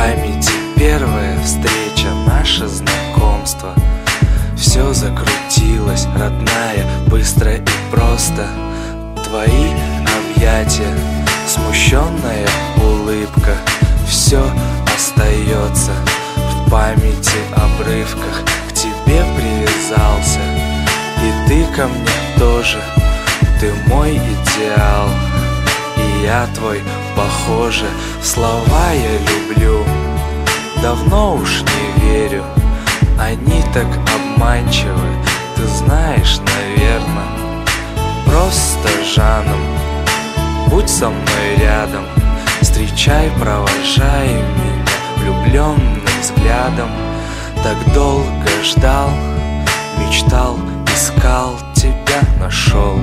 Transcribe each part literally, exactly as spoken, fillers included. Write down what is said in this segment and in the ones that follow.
памяти первая встреча, наше знакомство. Все закрутилось, родная, быстро и просто. Твои объятия, смущенная улыбка. Все остается в памяти, обрывках. К тебе привязался, и ты ко мне тоже. Ты мой идеал, и я твой, похоже. В слова я люблю, давно уж не верю. Они так обманчивы, ты знаешь, наверно. Просто Жаном, будь со мной рядом. Встречай, провожай меня влюбленным взглядом. Так долго ждал, мечтал, искал, тебя нашел.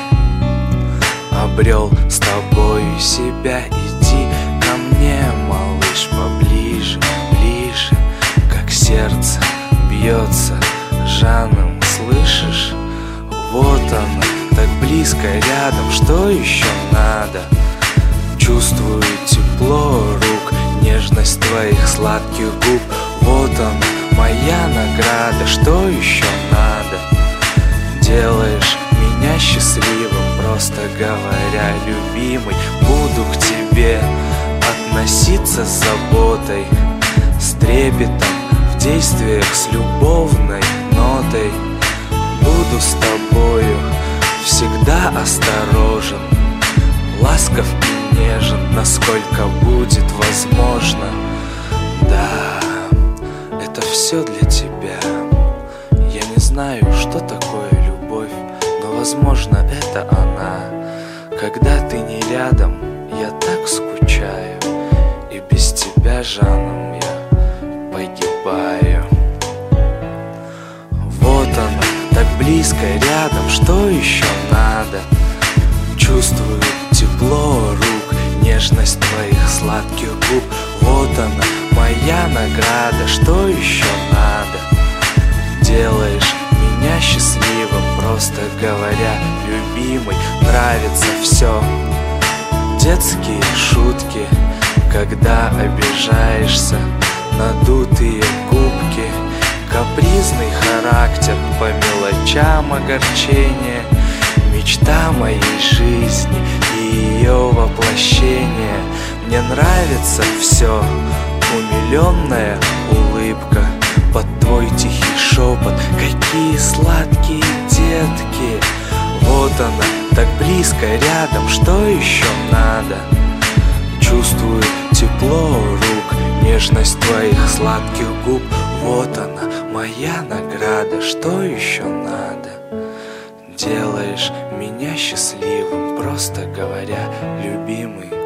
Обрел с тобою себя, иди ко мне, малыш, поближе, ближе. Как сердце бьется Жаном, слышишь? Вот она, так близко рядом, что еще надо? Чувствую тепло рук, нежность твоих сладких губ. Вот она, моя награда, что еще надо? Делаешь меня счастливым, просто говоря, любимый. Буду к тебе относиться с заботой, с трепетом, в действиях с любовной нотой. Буду с тобою всегда осторожен, ласков и нежен, насколько будет возможно. Да, это все для тебя. Я не знаю, что такое любовь, но, возможно, это она. Когда ты не рядом, я так скучаю, и без тебя, Жаном, я погибаю. Вот она, так близко рядом, что еще надо? Чувствую тепло рук, нежность твоих сладких губ. Вот она, моя награда, что еще надо? Делаешь меня счастливым, просто говоря, любимый. Нравится все, детские шутки, когда обижаешься, надутые губки. Капризный характер, по мелочам огорчение. Мечта моей жизни и ее воплощение. Мне нравится все, умиленная улыбка под твой тихий шепот. Какие сладкие детки. Вот она, так близко рядом, что еще надо? Чувствую тепло рук, нежность твоих сладких губ. Вот она, моя награда, что еще надо? Делаешь меня счастливым, просто говоря, любимый.